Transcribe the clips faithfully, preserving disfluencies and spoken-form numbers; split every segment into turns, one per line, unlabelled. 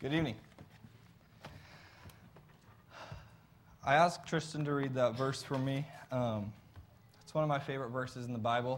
Good evening. I asked Tristan to read that verse for me. Um, it's one of my favorite verses in the Bible.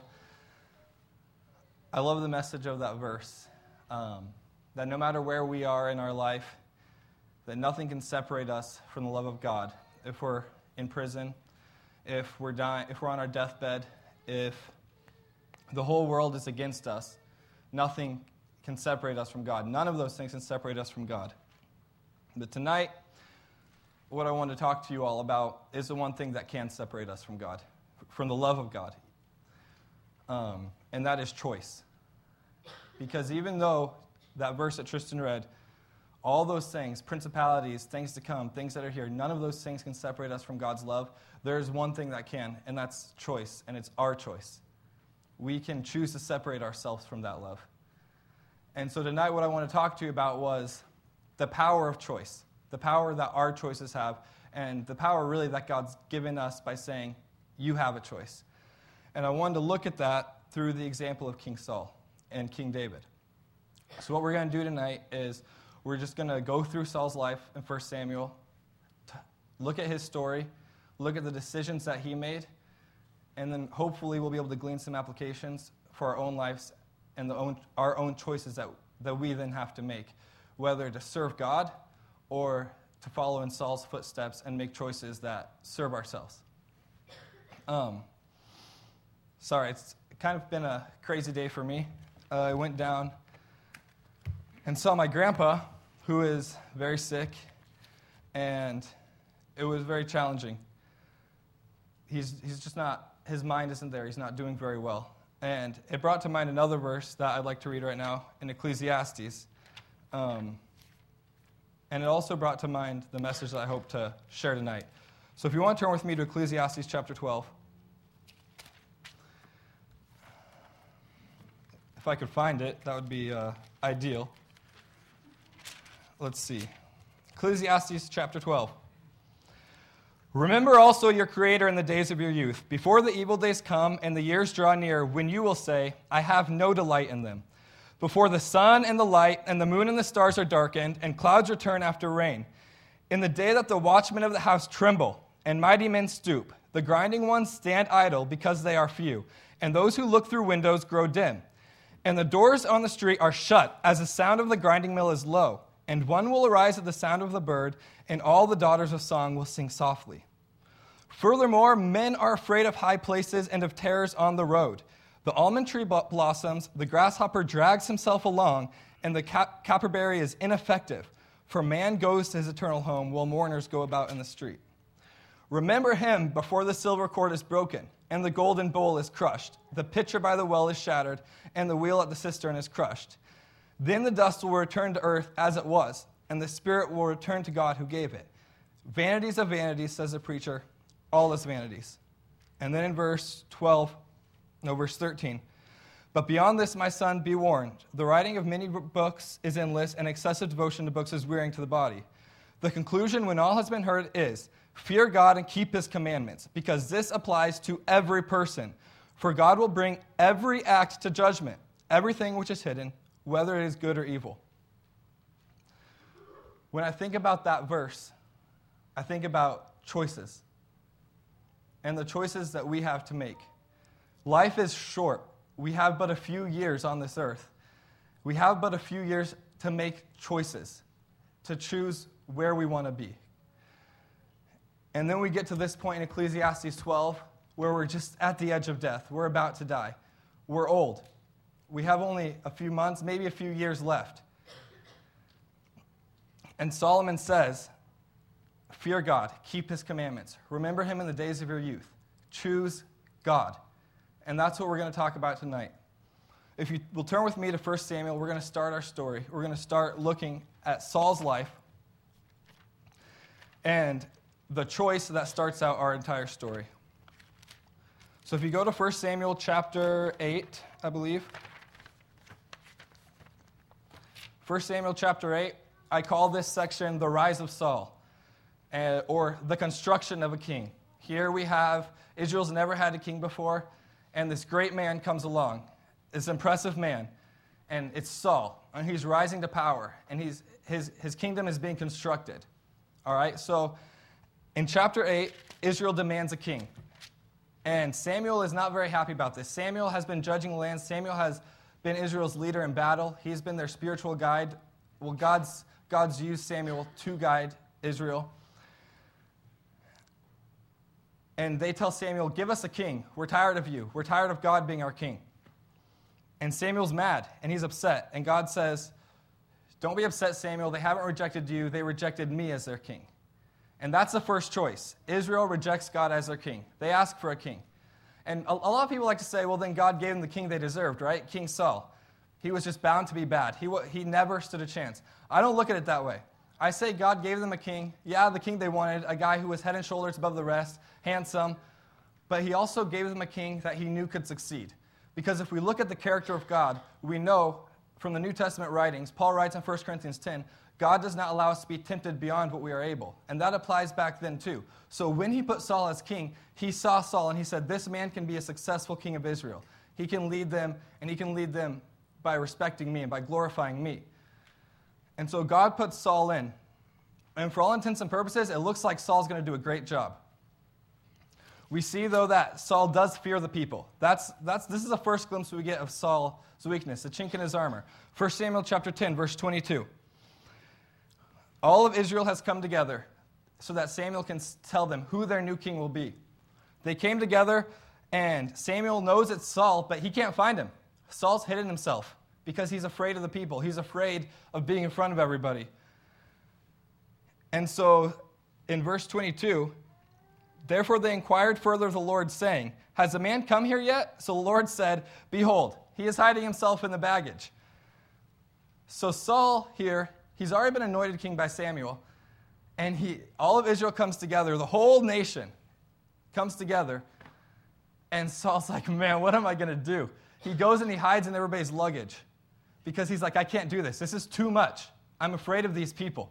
I love the message of that verse, um, that no matter where we are in our life, that nothing can separate us from the love of God. If we're in prison, if we're dying, if we're on our deathbed, if the whole world is against us, nothing can separate us from God. None of those things can separate us from God. But tonight, what I want to talk to you all about is the one thing that can separate us from God, from the love of God, um, and that is choice. Because even though that verse that Tristan read, all those things, principalities, things to come, things that are here, none of those things can separate us from God's love. There is one thing that can, and that's choice, and it's our choice. We can choose to separate ourselves from that love. And so tonight what I want to talk to you about was the power of choice, the power that our choices have, and the power really that God's given us by saying, you have a choice. And I wanted to look at that through the example of King Saul and King David. So what we're going to do tonight is we're just going to go through Saul's life in First Samuel, look at his story, look at the decisions that he made, and then hopefully we'll be able to glean some applications for our own lives and the own, our own choices that, that we then have to make, whether to serve God or to follow in Saul's footsteps and make choices that serve ourselves. Um, sorry, it's kind of been a crazy day for me. Uh, I went down and saw my grandpa, who is very sick, and it was very challenging. He's he's just not, his mind isn't there. He's not doing very well. And it brought to mind another verse that I'd like to read right now in Ecclesiastes. Um, and it also brought to mind the message that I hope to share tonight. So if you want to turn with me to Ecclesiastes chapter twelve. If I could find it, that would be uh, ideal. Let's see. Ecclesiastes chapter twelve. Remember also your Creator in the days of your youth, before the evil days come and the years draw near, when you will say, I have no delight in them. Before the sun and the light and the moon and the stars are darkened, and clouds return after rain. In the day that the watchmen of the house tremble, and mighty men stoop, the grinding ones stand idle because they are few, and those who look through windows grow dim. And the doors on the street are shut, as the sound of the grinding mill is low. And one will arise at the sound of the bird, and all the daughters of song will sing softly. Furthermore, men are afraid of high places and of terrors on the road. The almond tree blossoms, the grasshopper drags himself along, and the cap- copperberry is ineffective, for man goes to his eternal home while mourners go about in the street. Remember him before the silver cord is broken, and the golden bowl is crushed, the pitcher by the well is shattered, and the wheel at the cistern is crushed. Then the dust will return to earth as it was, and the spirit will return to God who gave it. Vanities of vanities, says the preacher, all is vanities. And then in verse twelve, no, verse thirteen, but beyond this, my son, be warned. The writing of many books is endless, and excessive devotion to books is wearing to the body. The conclusion, when all has been heard, is, fear God and keep his commandments, because this applies to every person. For God will bring every act to judgment, everything which is hidden, whether it is good or evil. When I think about that verse, I think about choices and the choices that we have to make. Life is short. We have but a few years on this earth. We have but a few years to make choices, to choose where we want to be. And then we get to this point in Ecclesiastes twelve where we're just at the edge of death. We're about to die. We're old. We have only a few months, maybe a few years left. And Solomon says, fear God, keep his commandments. Remember him in the days of your youth. Choose God. And that's what we're going to talk about tonight. If you will turn with me to First Samuel, we're going to start our story. We're going to start looking at Saul's life and the choice that starts out our entire story. So if you go to First Samuel chapter eight, I believe. First Samuel chapter eight, I call this section the rise of Saul, uh, or the construction of a king. Here we have, Israel's never had a king before, and this great man comes along, this impressive man, and it's Saul. and he's rising to power, and he's, his, his kingdom is being constructed. All right, so in chapter eight, Israel demands a king. And Samuel is not very happy about this. Samuel has been judging the land. Samuel has been Israel's leader in battle. He's been their spiritual guide. Well, God's, God's used Samuel to guide Israel. And they tell Samuel, give us a king. We're tired of you. We're tired of God being our king. And Samuel's mad, and he's upset. And God says, don't be upset, Samuel. They haven't rejected you. They rejected me as their king. And that's the first choice. Israel rejects God as their king. They ask for a king. And a, a lot of people like to say, well, then God gave them the king they deserved, right? King Saul. He was just bound to be bad. He, he never stood a chance. I don't look at it that way. I say God gave them a king. Yeah, the king they wanted, a guy who was head and shoulders above the rest, handsome. But he also gave them a king that he knew could succeed. Because if we look at the character of God, we know from the New Testament writings, Paul writes in First Corinthians ten, God does not allow us to be tempted beyond what we are able. And that applies back then too. So when he put Saul as king, he saw Saul and he said, this man can be a successful king of Israel. He can lead them, and he can lead them by respecting me and by glorifying me. And so God puts Saul in. And for all intents and purposes, it looks like Saul's going to do a great job. We see, though, that Saul does fear the people. That's, that's, this is the first glimpse we get of Saul's weakness, the chink in his armor. First Samuel chapter ten, verse twenty-two. All of Israel has come together so that Samuel can tell them who their new king will be. They came together, and Samuel knows it's Saul, but he can't find him. Saul's hidden himself because he's afraid of the people. He's afraid of being in front of everybody. And so in verse twenty-two, therefore they inquired further of the Lord, saying, has the man come here yet? So the Lord said, behold, he is hiding himself in the baggage. So Saul here, he's already been anointed king by Samuel, and he, all of Israel comes together, the whole nation comes together, and Saul's like, man, what am I going to do? He goes and he hides in everybody's luggage because he's like, I can't do this. This is too much. I'm afraid of these people.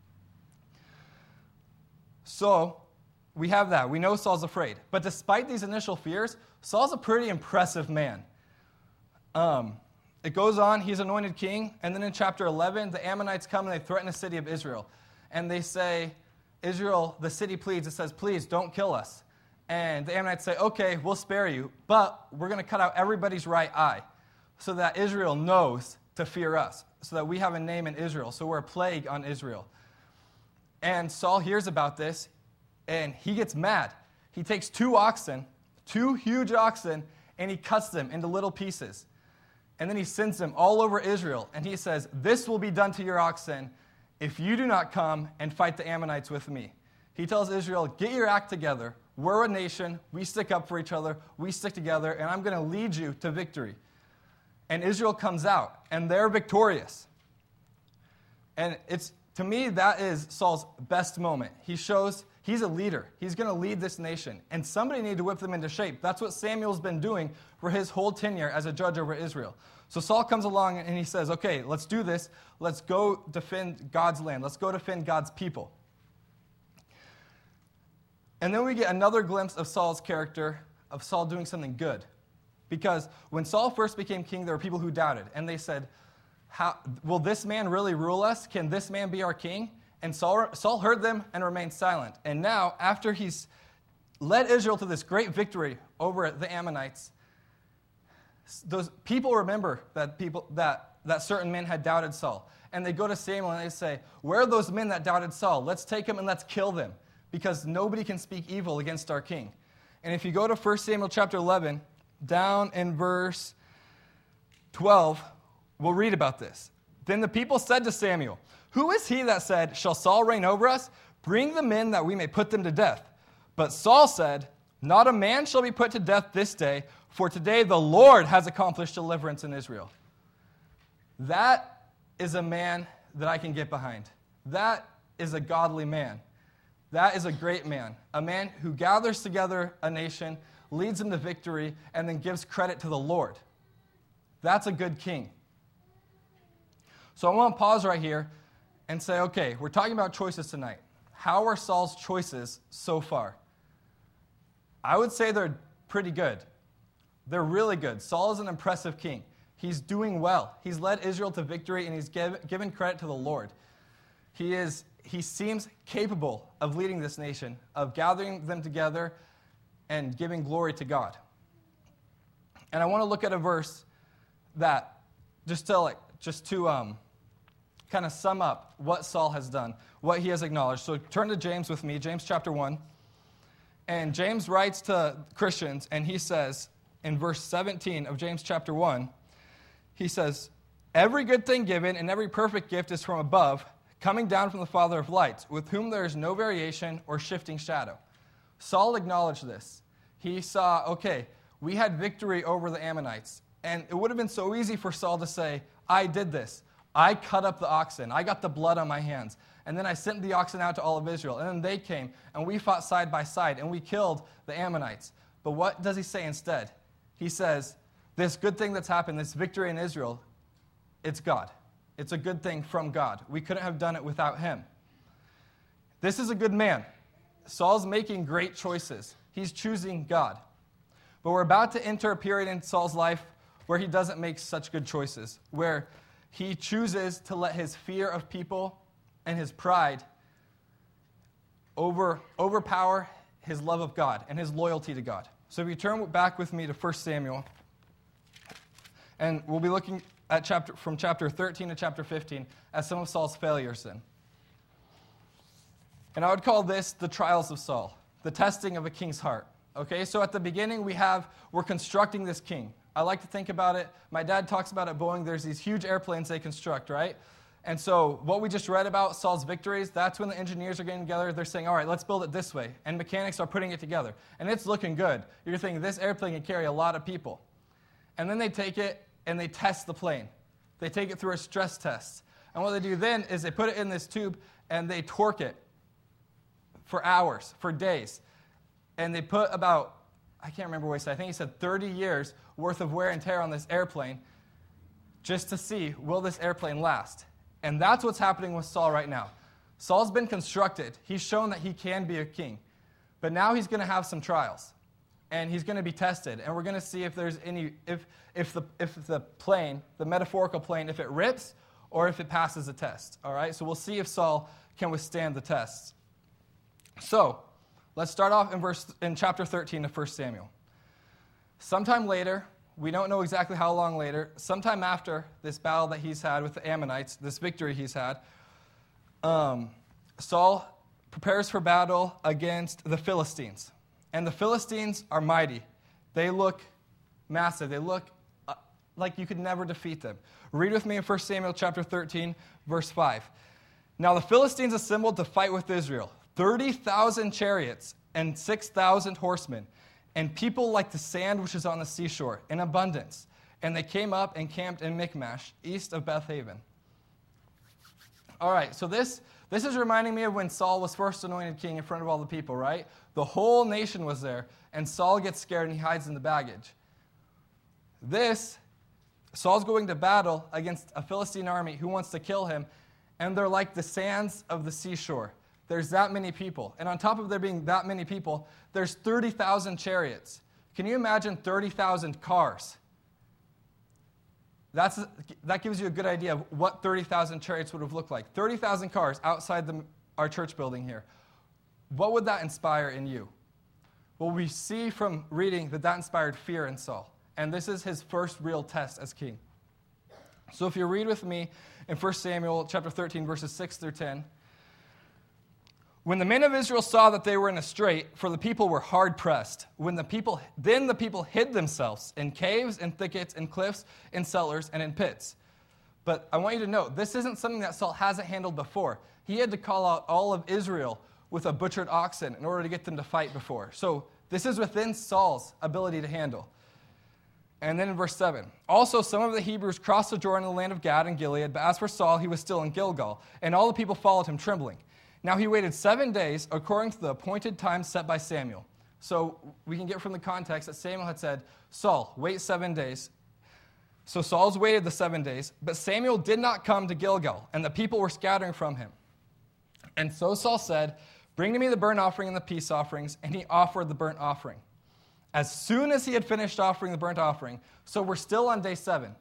So we have that. We know Saul's afraid. But despite these initial fears, Saul's a pretty impressive man. Um, it goes on, he's anointed king, and then in chapter eleven, the Ammonites come and they threaten the city of Israel. And they say, Israel, the city pleads, it says, please don't kill us. And the Ammonites say, okay, we'll spare you, but we're going to cut out everybody's right eye so that Israel knows to fear us, so that we have a name in Israel, so we're a plague on Israel. And Saul hears about this, and he gets mad. He takes two oxen, two huge oxen, and he cuts them into little pieces. And then he sends them all over Israel, and he says, this will be done to your oxen if you do not come and fight the Ammonites with me. He tells Israel, get your act together. We're a nation. We stick up for each other. We stick together, and I'm going to lead you to victory. And Israel comes out, and they're victorious. And it's to me, that is Saul's best moment. He shows he's a leader. He's going to lead this nation. And somebody needed to whip them into shape. That's what Samuel's been doing for his whole tenure as a judge over Israel. So Saul comes along, and he says, okay, let's do this. Let's go defend God's land. Let's go defend God's people. And then we get another glimpse of Saul's character, of Saul doing something good. Because when Saul first became king, there were people who doubted. And they said, How, will this man really rule us? Can this man be our king? And Saul, Saul heard them and remained silent. And now, after he's led Israel to this great victory over the Ammonites, those people remember that people that, that certain men had doubted Saul. And they go to Samuel and they say, where are those men that doubted Saul? Let's take them and let's kill them, because nobody can speak evil against our king. And if you go to First Samuel chapter eleven, down in verse twelve, we'll read about this. Then the people said to Samuel, who is he that said, shall Saul reign over us? Bring the men that we may put them to death. But Saul said, not a man shall be put to death this day, for today the Lord has accomplished deliverance in Israel. That is a man that I can get behind. That is a godly man. That is a great man. A man who gathers together a nation, leads them to victory, and then gives credit to the Lord. That's a good king. So I want to pause right here and say, okay, we're talking about choices tonight. How are Saul's choices so far? I would say they're pretty good. They're really good. Saul is an impressive king. He's doing well. He's led Israel to victory, and he's give, given credit to the Lord. He is. He seems capable of leading this nation, of gathering them together and giving glory to God. And I want to look at a verse that, just to, like, just to um, kind of sum up what Saul has done, what he has acknowledged. So turn to James with me, James chapter one. And James writes to Christians, and he says, in verse seventeen of James chapter one, he says, "Every good thing given and every perfect gift is from above, coming down from the Father of lights, with whom there is no variation or shifting shadow." Saul acknowledged this. He saw, okay, we had victory over the Ammonites. And it would have been so easy for Saul to say, I did this. I cut up the oxen. I got the blood on my hands. And then I sent the oxen out to all of Israel. And then they came, and we fought side by side, and we killed the Ammonites. But what does he say instead? He says, this good thing that's happened, this victory in Israel, it's God. It's a good thing from God. We couldn't have done it without him. This is a good man. Saul's making great choices. He's choosing God. But we're about to enter a period in Saul's life where he doesn't make such good choices, where he chooses to let his fear of people and his pride over, overpower his love of God and his loyalty to God. So if you turn back with me to First Samuel, and we'll be looking at chapter from chapter thirteen to chapter fifteen at some of Saul's failures then. And I would call this the trials of Saul, the testing of a king's heart. Okay, so at the beginning we have, we're constructing this king. I like to think about it, my dad talks about at Boeing, there's these huge airplanes they construct, right? And so what we just read about, Saul's victories, that's when the engineers are getting together, they're saying, all right, let's build it this way. And mechanics are putting it together. And it's looking good. You're thinking, this airplane can carry a lot of people. And then they take it and they test the plane. They take it through a stress test. And what they do then is they put it in this tube and they torque it for hours, for days. And they put about, I can't remember what he said, I think he said thirty years worth of wear and tear on this airplane just to see, will this airplane last? And that's what's happening with Saul right now. Saul's been constructed. He's shown that he can be a king. But now he's going to have some trials. And he's going to be tested. And we're going to see if there's any, if if the if the plane, the metaphorical plane, if it rips or if it passes the test. All right? So we'll see if Saul can withstand the tests. So, let's start off in verse in chapter thirteen of First Samuel. Sometime later, we don't know exactly how long later, sometime after this battle that he's had with the Ammonites, this victory he's had, um, Saul prepares for battle against the Philistines. And the Philistines are mighty. They look massive. They look uh, like you could never defeat them. Read with me in First Samuel chapter thirteen, verse five. Now the Philistines assembled to fight with Israel. thirty thousand chariots and six thousand horsemen, and people like the sand which is on the seashore, in abundance. And they came up and camped in Michmash, east of Bethaven. All right, so this, this is reminding me of when Saul was first anointed king in front of all the people, right? The whole nation was there, and Saul gets scared and he hides in the baggage. This, Saul's going to battle against a Philistine army who wants to kill him, and they're like the sands of the seashore. There's that many people. And on top of there being that many people, there's thirty thousand chariots. Can you imagine thirty thousand cars? That's, that gives you a good idea of what thirty thousand chariots would have looked like. thirty thousand cars outside the, our church building here. What would that inspire in you? Well, we see from reading that that inspired fear in Saul. And this is his first real test as king. So if you read with me in First Samuel chapter thirteen, verses six through ten, when the men of Israel saw that they were in a strait, for the people were hard pressed, when the people, then the people hid themselves in caves and thickets and cliffs, in cellars and in pits. But I want you to know, this isn't something that Saul hasn't handled before. He had to call out all of Israel with a butchered oxen in order to get them to fight before. So this is within Saul's ability to handle. And then in verse seven, also some of the Hebrews crossed the Jordan in the land of Gad and Gilead, but as for Saul, he was still in Gilgal, and all the people followed him trembling. Now he waited seven days according to the appointed time set by Samuel. So we can get from the context that Samuel had said, Saul, wait seven days. So Saul's waited the seven days, but Samuel did not come to Gilgal, and the people were scattering from him. And so Saul said, bring to me the burnt offering and the peace offerings, and he offered the burnt offering. As soon as he had finished offering the burnt offering, so we're still on day seven.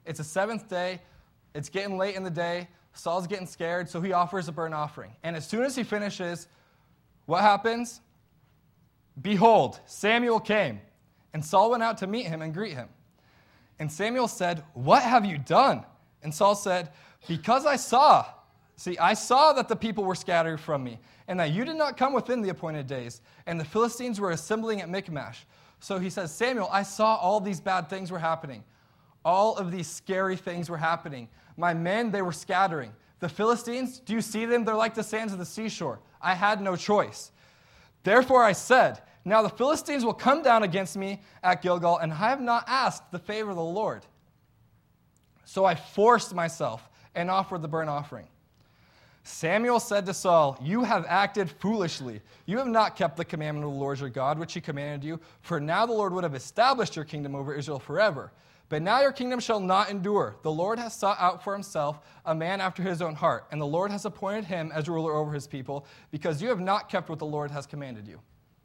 It's the seventh day. It's getting late in the day. Saul's getting scared, so he offers a burnt offering. And as soon as he finishes, what happens? Behold, Samuel came, and Saul went out to meet him and greet him. And Samuel said, "What have you done?" And Saul said, "Because I saw, see, I saw that the people were scattered from me, and that you did not come within the appointed days, and the Philistines were assembling at Michmash." So he says, Samuel, I saw all these bad things were happening. All of these scary things were happening. My men, they were scattering. The Philistines, do you see them? They're like the sands of the seashore. I had no choice. Therefore I said, now the Philistines will come down against me at Gilgal, and I have not asked the favor of the Lord. So I forced myself and offered the burnt offering. Samuel said to Saul, you have acted foolishly. You have not kept the commandment of the Lord your God, which he commanded you. For now the Lord would have established your kingdom over Israel forever. But now your kingdom shall not endure. The Lord has sought out for himself a man after his own heart, and the Lord has appointed him as ruler over his people, because you have not kept what the Lord has commanded you.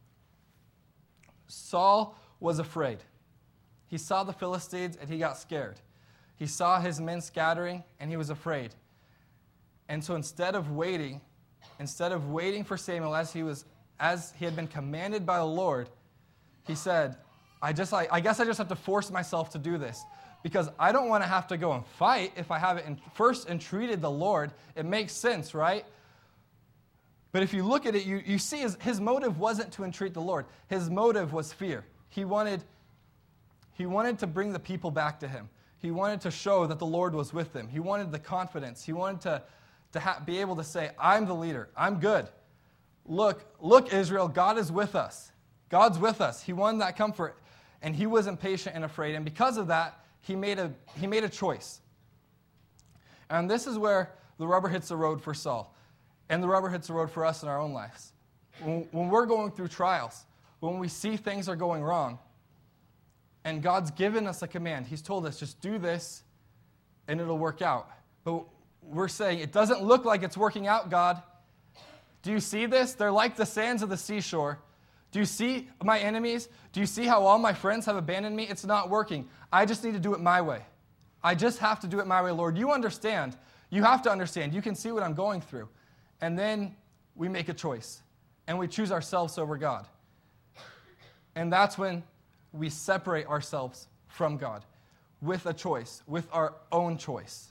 Saul was afraid. He saw the Philistines, and he got scared. He saw his men scattering, and he was afraid. And so instead of waiting, instead of waiting for Samuel as he was, as he had been commanded by the Lord, he said, I just, I, I guess I just have to force myself to do this, because I don't want to have to go and fight if I haven't first entreated the Lord. It makes sense, right? But if you look at it, you, you see his, his motive wasn't to entreat the Lord. His motive was fear. He wanted, he wanted to bring the people back to him. He wanted to show that the Lord was with them. He wanted the confidence. He wanted to, to ha- be able to say, I'm the leader. I'm good. Look, look, Israel, God is with us. God's with us. He wanted that comfort, and he was impatient and afraid. And because of that, he made a, he made a choice. And this is where the rubber hits the road for Saul. And the rubber hits the road for us in our own lives. When, when we're going through trials, when we see things are going wrong, and God's given us a command. He's told us, just do this, and it'll work out. But we're saying, it doesn't look like it's working out, God. Do you see this? They're like the sands of the seashore. Do you see my enemies? Do you see how all my friends have abandoned me? It's not working. I just need to do it my way. I just have to do it my way, Lord. You understand. You have to understand. You can see what I'm going through. And then we make a choice, and we choose ourselves over God. And that's when we separate ourselves from God with a choice, with our own choice.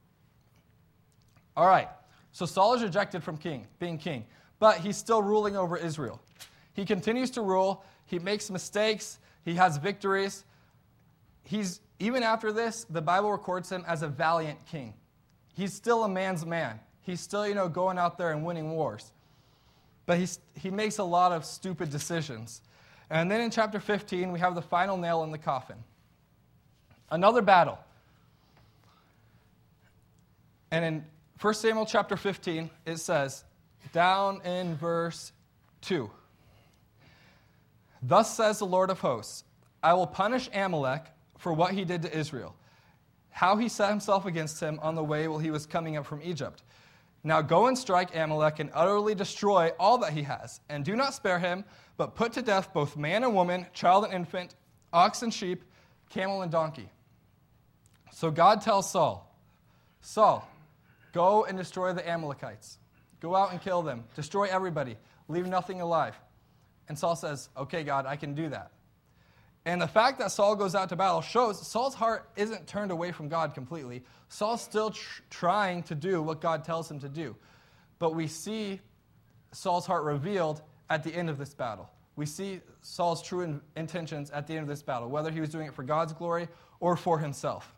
All right, so Saul is rejected from king, being king, but he's still ruling over Israel. He continues to rule. He makes mistakes. He has victories. He's, even after this, the Bible records him as a valiant king. He's still a man's man. He's still, you know, going out there and winning wars. But he's, he makes a lot of stupid decisions. And then in chapter fifteen, we have the final nail in the coffin. Another battle. And in First Samuel chapter fifteen, it says, down in verse two, thus says the Lord of hosts, I will punish Amalek for what he did to Israel, how he set himself against him on the way while he was coming up from Egypt. Now go and strike Amalek and utterly destroy all that he has, and do not spare him, but put to death both man and woman, child and infant, ox and sheep, camel and donkey. So God tells Saul, Saul, go and destroy the Amalekites. Go out and kill them. Destroy everybody. Leave nothing alive. And Saul says, okay, God, I can do that. And the fact that Saul goes out to battle shows Saul's heart isn't turned away from God completely. Saul's still tr- trying to do what God tells him to do. But we see Saul's heart revealed at the end of this battle. We see Saul's true in- intentions at the end of this battle, whether he was doing it for God's glory or for himself.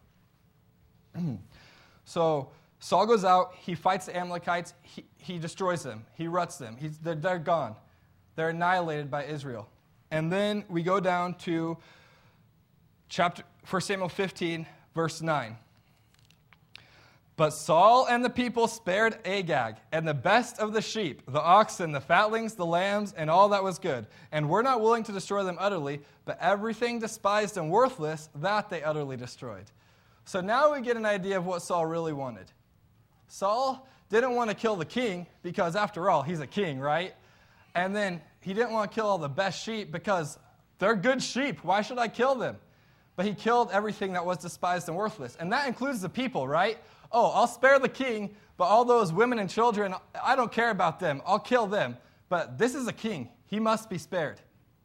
So Saul goes out, he fights the Amalekites, he, he destroys them, he ruts them, He's, they're, they're gone. They're annihilated by Israel. And then we go down to chapter First Samuel fifteen, verse nine. But Saul and the people spared Agag, and the best of the sheep, the oxen, the fatlings, the lambs, and all that was good, and were not willing to destroy them utterly, but everything despised and worthless, that they utterly destroyed. So now we get an idea of what Saul really wanted. Saul didn't want to kill the king, because after all, he's a king, right? And then he didn't want to kill all the best sheep because they're good sheep. Why should I kill them? but he killed everything that was despised and worthless. And that includes the people, right? Oh, I'll spare the king, but all those women and children, I don't care about them. I'll kill them. But this is a king. He must be spared.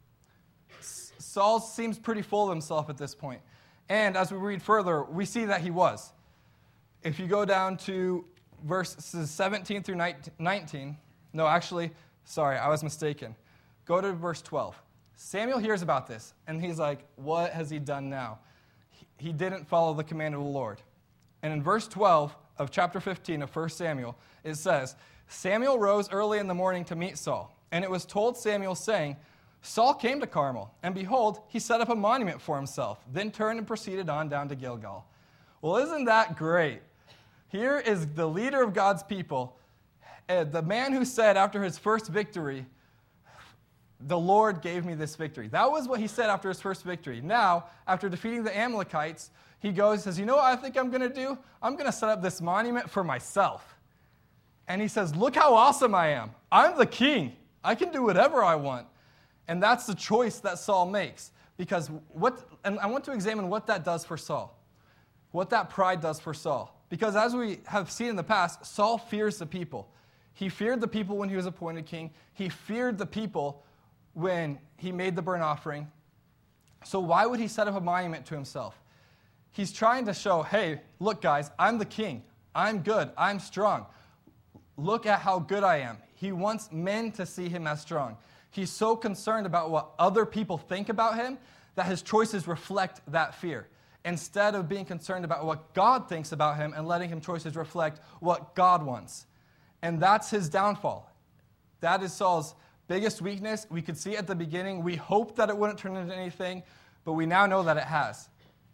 Saul seems pretty full of himself at this point. And as we read further, we see that he was. If you go down to verses seventeen through nineteen, no, actually, sorry, I was mistaken. Go to verse twelve. Samuel hears about this, and he's like, what has he done now? He didn't follow the command of the Lord. And in verse twelve of chapter fifteen of First Samuel, it says, Samuel rose early in the morning to meet Saul, and it was told Samuel, saying, Saul came to Carmel, and behold, he set up a monument for himself, then turned and proceeded on down to Gilgal. Well, isn't that great? Here is the leader of God's people, uh, the man who said after his first victory, the Lord gave me this victory. That was what he said after his first victory. Now, after defeating the Amalekites, he goes and says, you know what I think I'm going to do? I'm going to set up this monument for myself. And he says, look how awesome I am. I'm the king. I can do whatever I want. And that's the choice that Saul makes. Because what, and I want to examine what that does for Saul. What that pride does for Saul. Because as we have seen in the past, Saul fears the people. He feared the people when he was appointed king. He feared the people when he made the burnt offering. So why would he set up a monument to himself? He's trying to show, hey, look guys, I'm the king. I'm good. I'm strong. Look at how good I am. He wants men to see him as strong. He's so concerned about what other people think about him that his choices reflect that fear, instead of being concerned about what God thinks about him and letting his choices reflect what God wants. And that's his downfall. That is Saul's biggest weakness. We could see at the beginning. We hoped that it wouldn't turn into anything, but we now know that it has.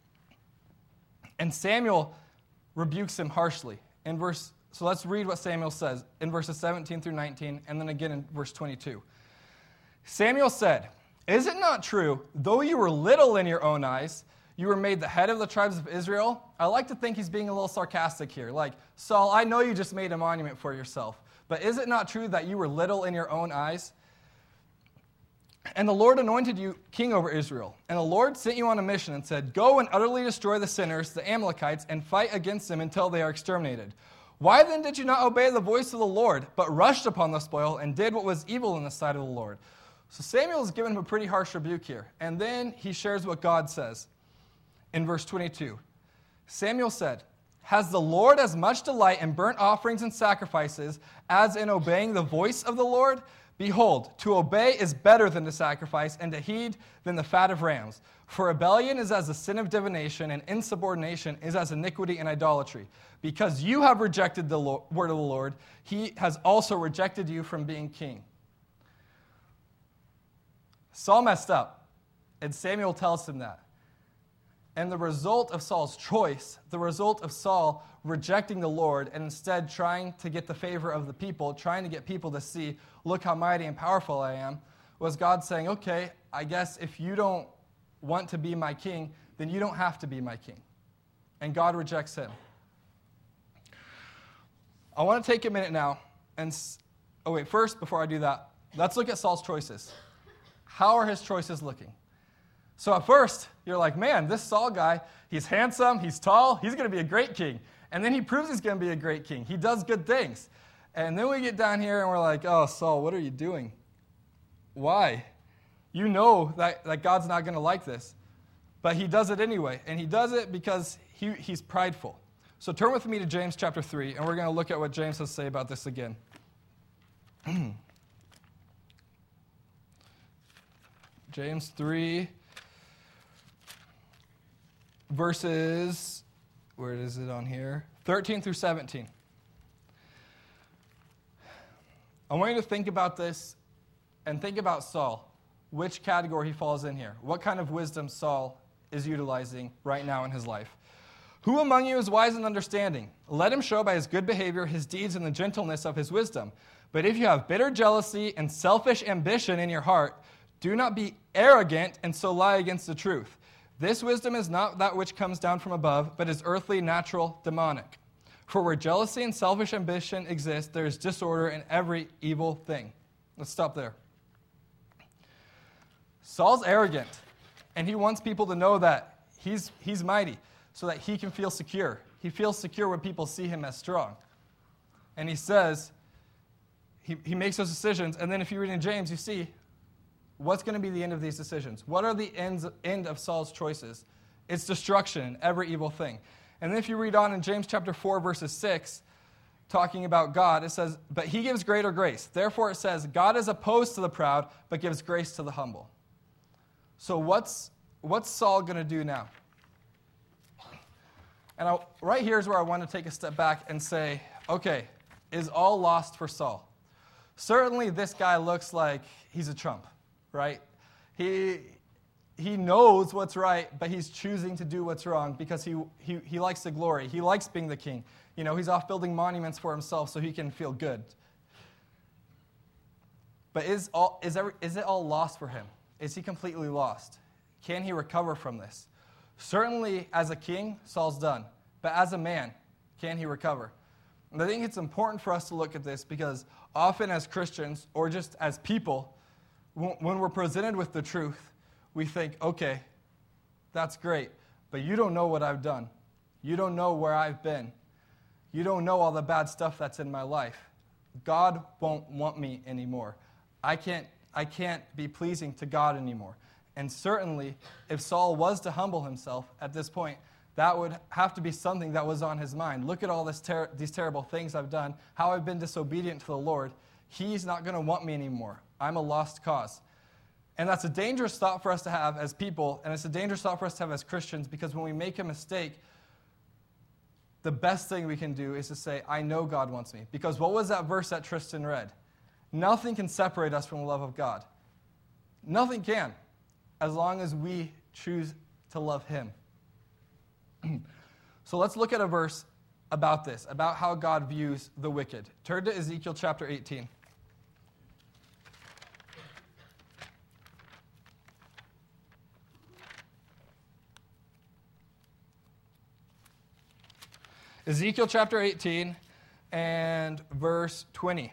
And Samuel rebukes him harshly. In verse, so let's read what Samuel says in verses seventeen through nineteen, and then again in verse twenty-two. Samuel said, is it not true, though you were little in your own eyes, you were made the head of the tribes of Israel? I like to think he's being a little sarcastic here. Like, Saul, I know you just made a monument for yourself, but is it not true that you were little in your own eyes? And the Lord anointed you king over Israel. And the Lord sent you on a mission and said, go and utterly destroy the sinners, the Amalekites, and fight against them until they are exterminated. Why then did you not obey the voice of the Lord, but rushed upon the spoil and did what was evil in the sight of the Lord? So Samuel is giving him a pretty harsh rebuke here. And then he shares what God says in verse twenty-two. Samuel said, has the Lord as much delight in burnt offerings and sacrifices as in obeying the voice of the Lord? Behold, to obey is better than to sacrifice, and to heed than the fat of rams. For rebellion is as the sin of divination, and insubordination is as iniquity and idolatry. Because you have rejected the word of the Lord, he has also rejected you from being king. Saul messed up, and Samuel tells him that. And the result of Saul's choice, the result of Saul rejecting the Lord and instead trying to get the favor of the people, trying to get people to see, look how mighty and powerful I am, was God saying, okay, I guess if you don't want to be my king, then you don't have to be my king. And God rejects him. I want to take a minute now and, oh wait, first, before I do that, let's look at Saul's choices. How are his choices looking? So at first, you're like, man, this Saul guy, he's handsome, he's tall, he's going to be a great king. And then he proves he's going to be a great king. He does good things. And then we get down here and we're like, oh, Saul, what are you doing? Why? You know that, that God's not going to like this. But he does it anyway. And he does it because he, he's prideful. So turn with me to James chapter three, and we're going to look at what James has to say about this again. James three, verses, where is it on here? thirteen through seventeen. I want you to think about this and think about Saul, which category he falls in here. What kind of wisdom Saul is utilizing right now in his life. Who among you is wise and understanding? Let him show by his good behavior his deeds and the gentleness of his wisdom. But if you have bitter jealousy and selfish ambition in your heart, do not be arrogant and so lie against the truth. This wisdom is not that which comes down from above, but is earthly, natural, demonic. For where jealousy and selfish ambition exist, there is disorder in every evil thing. Let's stop there. Saul's arrogant, and he wants people to know that He's, he's mighty so that he can feel secure. He feels secure when people see him as strong. And he says, he, he makes those decisions. And then if you read in James, you see, what's going to be the end of these decisions? What are the ends, end of Saul's choices? It's destruction, every evil thing. And then if you read on in James chapter four, verses six, talking about God, it says, but he gives greater grace. Therefore it says, God is opposed to the proud, but gives grace to the humble. So what's, what's Saul going to do now? And I, right here is where I want to take a step back and say, okay, is all lost for Saul? Certainly this guy looks like he's a chump, right? He, he knows what's right, but he's choosing to do what's wrong because he, he, he likes the glory. He likes being the king. You know, he's off building monuments for himself so he can feel good. But is, all, is, every, is it all lost for him? Is he completely lost? Can he recover from this? Certainly, as a king, Saul's done. But as a man, can he recover? And I think it's important for us to look at this because often as Christians, or just as people, when we're presented with the truth, we think, okay, that's great, but you don't know what I've done. You don't know where I've been. You don't know all the bad stuff that's in my life. God won't want me anymore. I can't, I can't be pleasing to God anymore. And certainly, if Saul was to humble himself at this point, that would have to be something that was on his mind. Look at all this ter- these terrible things I've done, how I've been disobedient to the Lord. He's not going to want me anymore. I'm a lost cause. And that's a dangerous thought for us to have as people, and it's a dangerous thought for us to have as Christians, because when we make a mistake, the best thing we can do is to say, I know God wants me. Because what was that verse that Tristan read? Nothing can separate us from the love of God. Nothing can, as long as we choose to love him. So let's look at a verse about this, about how God views the wicked. Turn to Ezekiel chapter eighteen. Ezekiel chapter eighteen and verse twenty.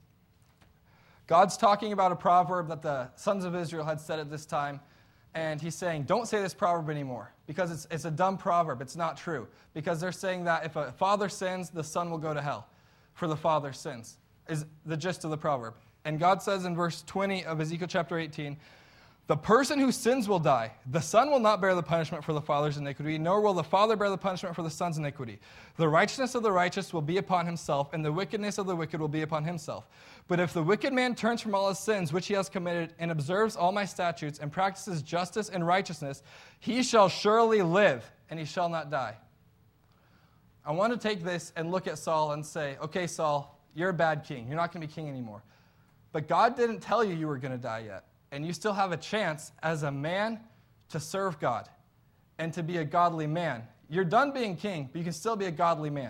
God's talking about a proverb that the sons of Israel had said at this time, and he's saying, don't say this proverb anymore, because it's, it's a dumb proverb. It's not true, because they're saying that if a father sins, the son will go to hell for the father's sins, is the gist of the proverb. And God says in verse twenty of Ezekiel chapter eighteen, the person who sins will die. The son will not bear the punishment for the father's iniquity, nor will the father bear the punishment for the son's iniquity. The righteousness of the righteous will be upon himself, and the wickedness of the wicked will be upon himself. But if the wicked man turns from all his sins which he has committed, and observes all my statutes, and practices justice and righteousness, he shall surely live, and he shall not die. I want to take this and look at Saul and say, okay, Saul, you're a bad king. You're not going to be king anymore. But God didn't tell you you were going to die yet. And you still have a chance as a man to serve God and to be a godly man. You're done being king, but you can still be a godly man.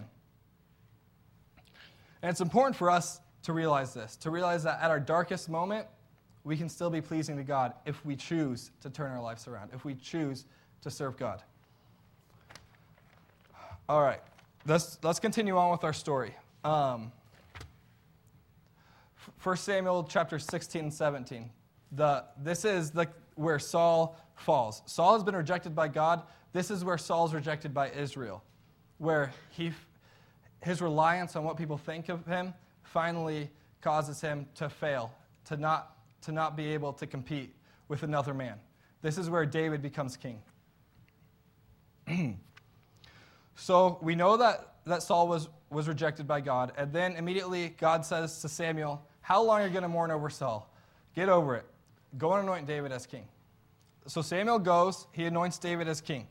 And it's important for us to realize this, to realize that at our darkest moment, we can still be pleasing to God if we choose to turn our lives around, if we choose to serve God. All right, let's, let's continue on with our story. Um, First Samuel chapter sixteen and seventeen. The, this is the, where Saul falls. Saul has been rejected by God. This is where Saul's rejected by Israel, where he, his reliance on what people think of him finally causes him to fail, to not, to not be able to compete with another man. This is where David becomes king. So we know that, that Saul was, was rejected by God, and then immediately God says to Samuel, how long are you going to mourn over Saul? Get over it. Go and anoint David as king. So Samuel goes, he anoints David as king.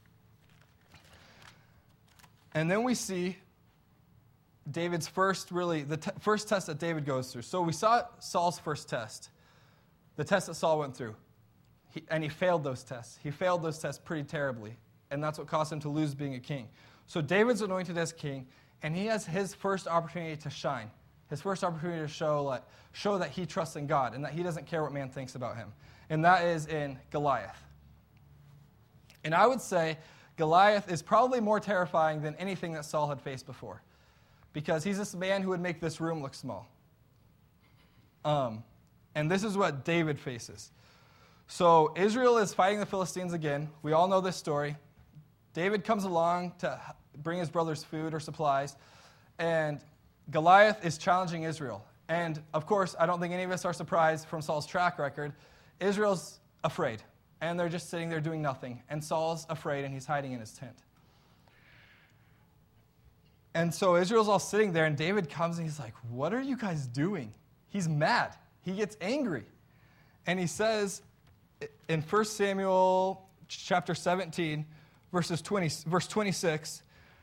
And then we see David's first, really, the t- first test that David goes through. So we saw Saul's first test, the test that Saul went through. He, and he failed those tests. He failed those tests pretty terribly. And that's what caused him to lose being a king. So David's anointed as king, and he has his first opportunity to shine. His first opportunity to show, like, show that he trusts in God and that he doesn't care what man thinks about him. And that is in Goliath. And I would say Goliath is probably more terrifying than anything that Saul had faced before, because he's this man who would make this room look small. Um, and this is what David faces. So Israel is fighting the Philistines again. We all know this story. David comes along to bring his brothers food or supplies, and Goliath is challenging Israel. And, of course, I don't think any of us are surprised from Saul's track record. Israel's afraid, and they're just sitting there doing nothing. And Saul's afraid, and he's hiding in his tent. And so Israel's all sitting there, and David comes, and he's like, what are you guys doing? He's mad. He gets angry. And he says in First Samuel chapter seventeen, verses twenty, verse twenty-six,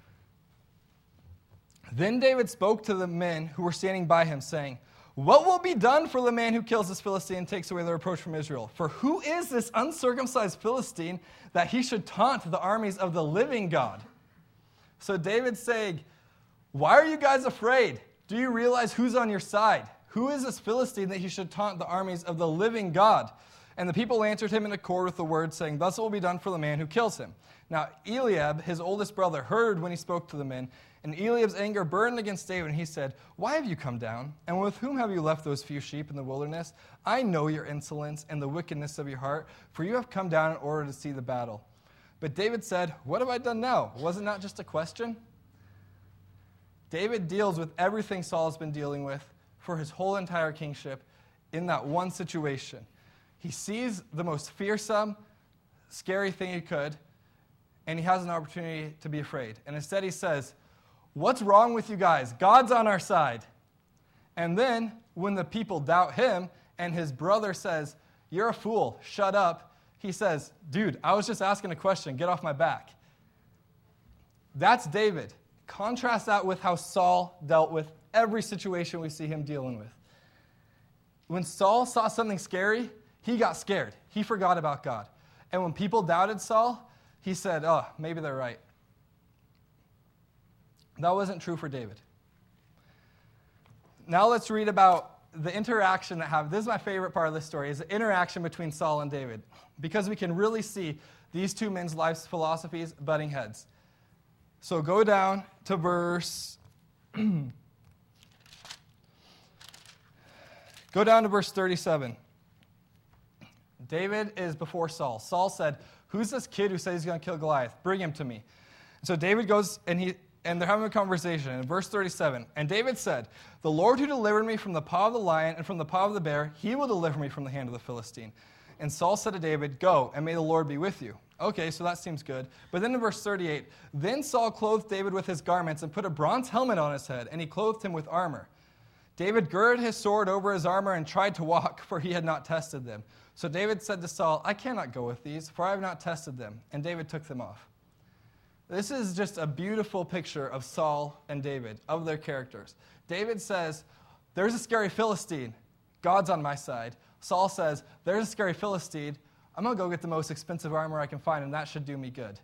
then David spoke to the men who were standing by him, saying, what will be done for the man who kills this Philistine and takes away the reproach from Israel? For who is this uncircumcised Philistine that he should taunt the armies of the living God? So David's saying, why are you guys afraid? Do you realize who's on your side? Who is this Philistine that he should taunt the armies of the living God? And the people answered him in accord with the word, saying, thus it will be done for the man who kills him. Now Eliab, his oldest brother, heard when he spoke to the men, and Eliab's anger burned against David, and he said, why have you come down? And with whom have you left those few sheep in the wilderness? I know your insolence and the wickedness of your heart, for you have come down in order to see the battle. But David said, what have I done now? Was it not just a question? David deals with everything Saul has been dealing with for his whole entire kingship in that one situation. He sees the most fearsome, scary thing he could, and he has an opportunity to be afraid. And instead he says, what's wrong with you guys? God's on our side. And then when the people doubt him and his brother says, you're a fool, shut up, he says, dude, I was just asking a question, get off my back. That's David. Contrast that with how Saul dealt with every situation we see him dealing with. When Saul saw something scary, he got scared. He forgot about God. And when people doubted Saul, he said, oh, maybe they're right. That wasn't true for David. Now let's read about the interaction that happened. This is my favorite part of this story, is the interaction between Saul and David, because we can really see these two men's life philosophies butting heads. So go down to verse, go down to verse thirty-seven. David is before Saul. Saul said, who's this kid who says he's going to kill Goliath? Bring him to me. So David goes, and he and they're having a conversation. In verse thirty-seven, and David said, the Lord who delivered me from the paw of the lion and from the paw of the bear, he will deliver me from the hand of the Philistine. And Saul said to David, go, and may the Lord be with you. Okay, so that seems good. But then in verse thirty-eight, then Saul clothed David with his garments and put a bronze helmet on his head, and he clothed him with armor. David girded his sword over his armor and tried to walk, for he had not tested them. So David said to Saul, I cannot go with these, for I have not tested them. And David took them off. This is just a beautiful picture of Saul and David, of their characters. David says, there's a scary Philistine. God's on my side. Saul says, there's a scary Philistine. I'm going to go get the most expensive armor I can find, and that should do me good.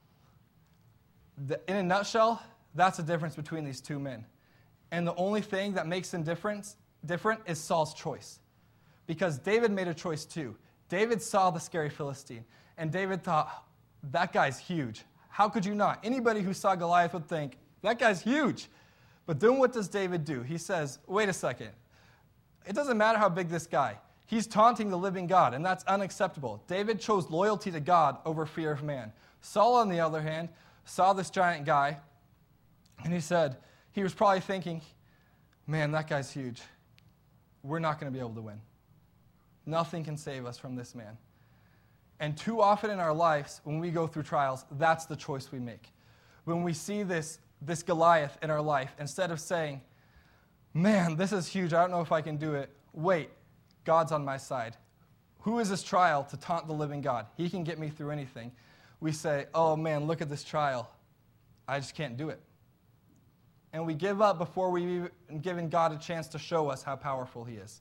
The, in a nutshell, that's the difference between these two men. And the only thing that makes them different, different is Saul's choice. Because David made a choice too. David saw the scary Philistine, and David thought, that guy's huge. How could you not? Anybody who saw Goliath would think, that guy's huge. But then what does David do? He says, wait a second. It doesn't matter how big this guy. He's taunting the living God, and that's unacceptable. David chose loyalty to God over fear of man. Saul, on the other hand, saw this giant guy, and he said, he was probably thinking, man, that guy's huge. We're not going to be able to win. Nothing can save us from this man. And too often in our lives, when we go through trials, that's the choice we make. When we see this, this Goliath in our life, instead of saying, man, this is huge, I don't know if I can do it, wait, God's on my side. Who is this trial to taunt the living God? He can get me through anything. We say, oh man, look at this trial. I just can't do it. And we give up before we've even given God a chance to show us how powerful he is.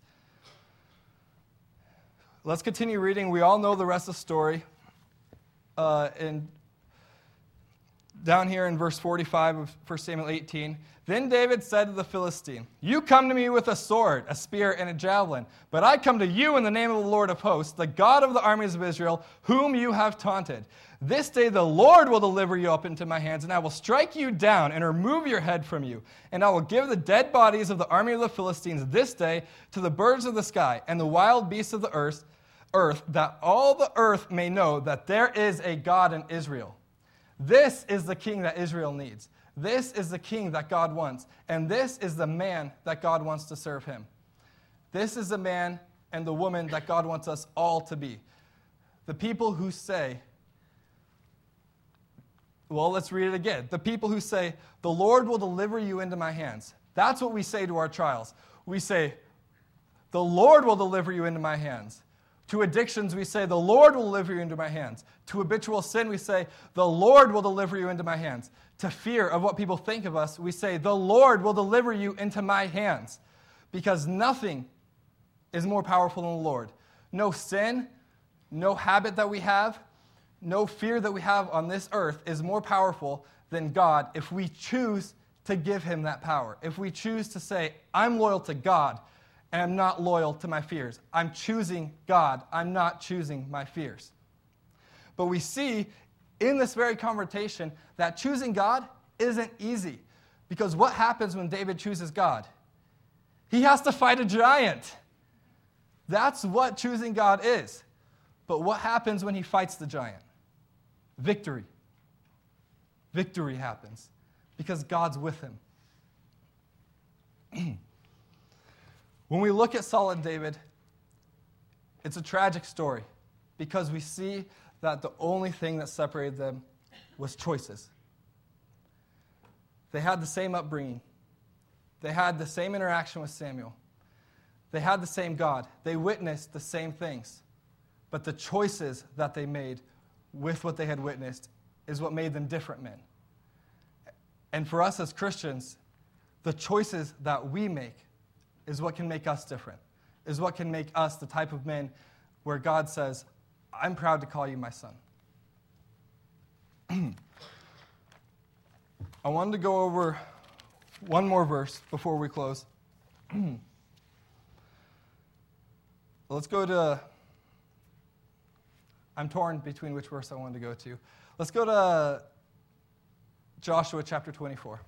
Let's continue reading. We all know the rest of the story. Uh, and down here in verse forty-five of First Samuel eighteen, then David said to the Philistine, you come to me with a sword, a spear, and a javelin, but I come to you in the name of the Lord of hosts, the God of the armies of Israel, whom you have taunted. This day the Lord will deliver you up into my hands, and I will strike you down and remove your head from you. And I will give the dead bodies of the army of the Philistines this day to the birds of the sky and the wild beasts of the earth, earth, that all the earth may know that there is a God in Israel. This is the king that Israel needs. This is the king that God wants. And this is the man that God wants to serve him. This is the man and the woman that God wants us all to be. The people who say, well, let's read it again. The people who say, the Lord will deliver you into my hands. That's what we say to our trials. We say, the Lord will deliver you into my hands. To addictions, we say, the Lord will deliver you into my hands. To habitual sin, we say, the Lord will deliver you into my hands. To fear of what people think of us, we say, the Lord will deliver you into my hands. Because nothing is more powerful than the Lord. No sin, no habit that we have, no fear that we have on this earth is more powerful than God if we choose to give him that power. If we choose to say, I'm loyal to God, and I'm not loyal to my fears. I'm choosing God. I'm not choosing my fears. But we see in this very conversation that choosing God isn't easy. Because what happens when David chooses God? He has to fight a giant. That's what choosing God is. But what happens when he fights the giant? Victory. Victory happens because God's with him. When we look at Saul and David, it's a tragic story because we see that the only thing that separated them was choices. They had the same upbringing. They had the same interaction with Samuel. They had the same God. They witnessed the same things. But the choices that they made with what they had witnessed is what made them different men. And for us as Christians, the choices that we make is what can make us different, is what can make us the type of men where God says, I'm proud to call you my son. I wanted to go over one more verse before we close. Let's go to, I'm torn between which verse I wanted to go to. Let's go to Joshua chapter twenty-four.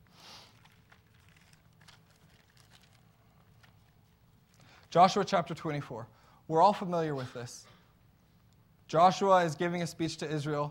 Joshua chapter twenty-four. We're all familiar with this. Joshua is giving a speech to Israel,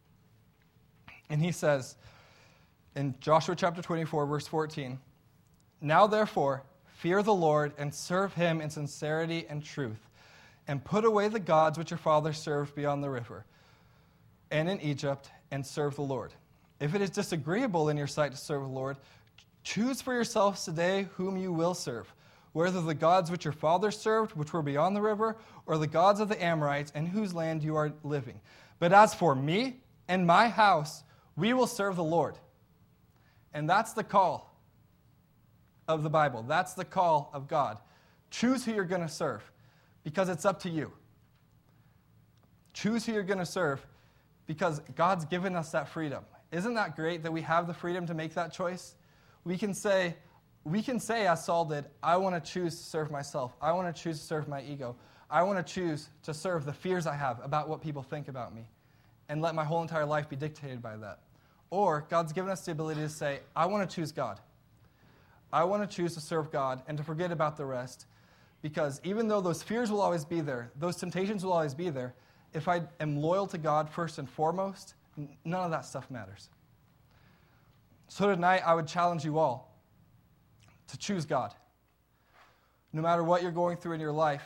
and he says in Joshua chapter twenty-four, verse fourteen, now therefore, fear the Lord and serve him in sincerity and truth, and put away the gods which your fathers served beyond the river and in Egypt, and serve the Lord. If it is disagreeable in your sight to serve the Lord, choose for yourselves today whom you will serve, whether the gods which your fathers served, which were beyond the river, or the gods of the Amorites in whose land you are living. But as for me and my house, we will serve the Lord. And that's the call of the Bible. That's the call of God. Choose who you're going to serve, because it's up to you. Choose who you're going to serve, because God's given us that freedom. Isn't that great that we have the freedom to make that choice? We can say, we can say as Saul did, I want to choose to serve myself. I want to choose to serve my ego. I want to choose to serve the fears I have about what people think about me, and let my whole entire life be dictated by that. Or God's given us the ability to say, I want to choose God. I want to choose to serve God and to forget about the rest, because even though those fears will always be there, those temptations will always be there, if I am loyal to God first and foremost, none of that stuff matters. So tonight, I would challenge you all to choose God. No matter what you're going through in your life,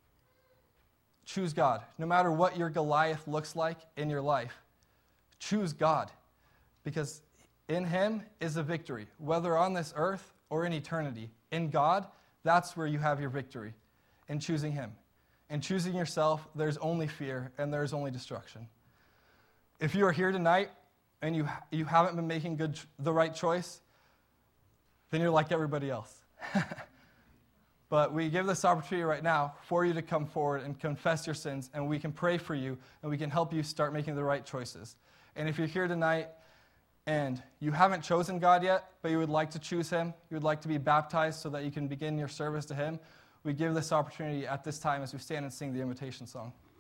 choose God. No matter what your Goliath looks like in your life, choose God. Because in him is a victory, whether on this earth or in eternity. In God, that's where you have your victory, in choosing him. In choosing yourself, there's only fear and there's only destruction. If you are here tonight and you you haven't been making good the right choice, then you're like everybody else. But we give this opportunity right now for you to come forward and confess your sins, and we can pray for you, and we can help you start making the right choices. And if you're here tonight and you haven't chosen God yet, but you would like to choose him, you would like to be baptized so that you can begin your service to him, we give this opportunity at this time as we stand and sing the invitation song.